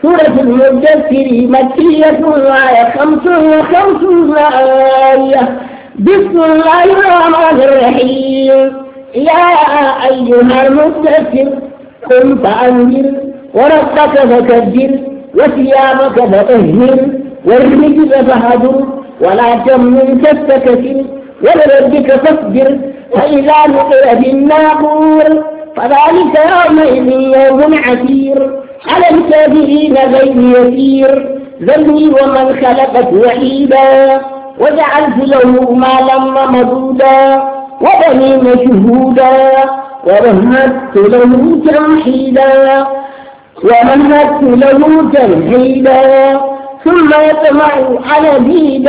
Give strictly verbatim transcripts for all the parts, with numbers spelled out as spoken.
سورة المدثر مكية وآية خمس وخمسون آية. بسم الله الرحمن الرحيم. يا أيها المدثر قم فأنذر وربك فكبر وثيابك فطهر والرجل فهجر ولا تمنن تستكثر ولربك فاصبر فإذا نقر بالناقور فذلك يومئذ يوم عسير على الكافرين غير يسير. ذرني ومن خلقت وحيدا وجعلت له مالا ممدودا وبنين شهودا ومهدت له تمحيدا ومهدت له تمحيدا ثم يطمع أن أزيد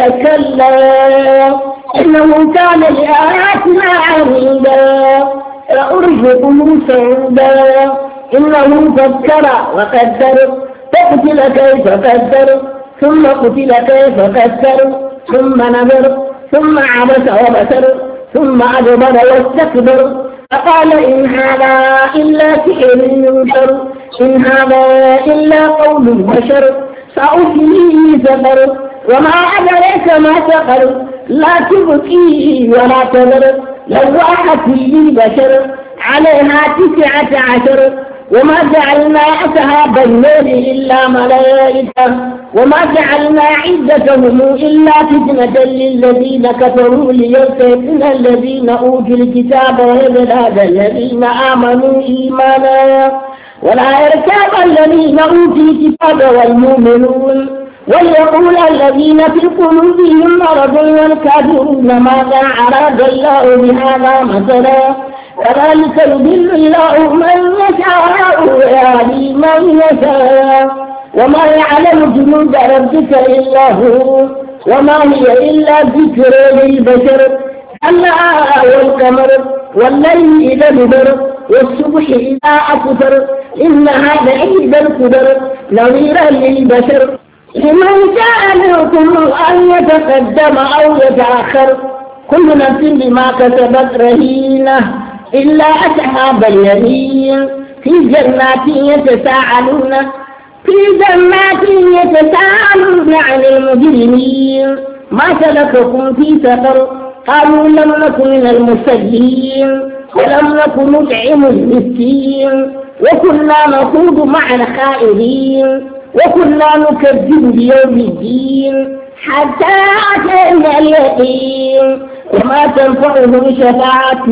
كلا إنه كان لآياتنا عنيدا سأرهقه صعودا إنه فكر وقدر فقتل كيف قدر ثم قتل كيف قدر ثم نظر ثم عبس وبصر ثم أدبر واستكبر فقال إن هذا إلا سحر يؤثر إن هذا إلا قول البشر سأصليه سقر وما أدريك ما سقر لا تبكي ولا تذر لواحة للبشر عليها تسعة عشر وما جعلنا أصحاب النار إلا ملائكة وما جعلنا عدتهم إلا فتنة للذين كفروا ليستيقن الذين أوتوا الكتاب ويزداد الذين آمنوا إيمانا ولا يرتاب الذين أوتوا الكتاب والمؤمنون وليقول الذين في قلوبهم مرض والكافرون ماذا أراد الله بهذا مثلا كذلك يضل الله من يشاء ويهدي من يشاء وما يعلم جنود ربك إلا هو وما هي إلا ذكر للبشر كلا والقمر والليل إذا ادبر والصبح إذا أسفر إن هذا عيد القدر نظيرا للبشر لمن شاء منكم أن يتقدم أو يتأخر كل نفس بما كسبت رهينة إلا أصحاب اليمين في جنات يتساءلون في جنات يتساءلون عن المجرمين ما سلككم في سقر قالوا لم نكن من المصلين ولم نكن نطعم المسكين وكنا نخوض مع الخائضين وكنا نكذب بيوم الدين حتى أتينا اليقين وما تنفعهم شفاعة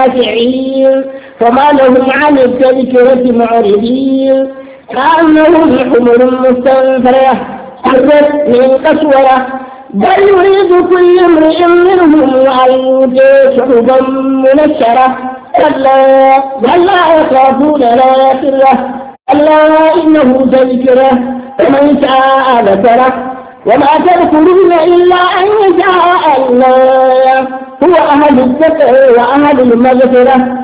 الشافعين فما لهم عن التذكرة معرضين كأنهم حمر مستنفرة فرت من قسورة بل يريد كل امرئ منهم أن يؤتى صحفا منشرة كلا بل لا يخافون الآخرة كلا إنه تذكرة فمن شاء ذكره وما تذكرون إلا أن يشاء الله هو أهل التقوى وأهل المغفرة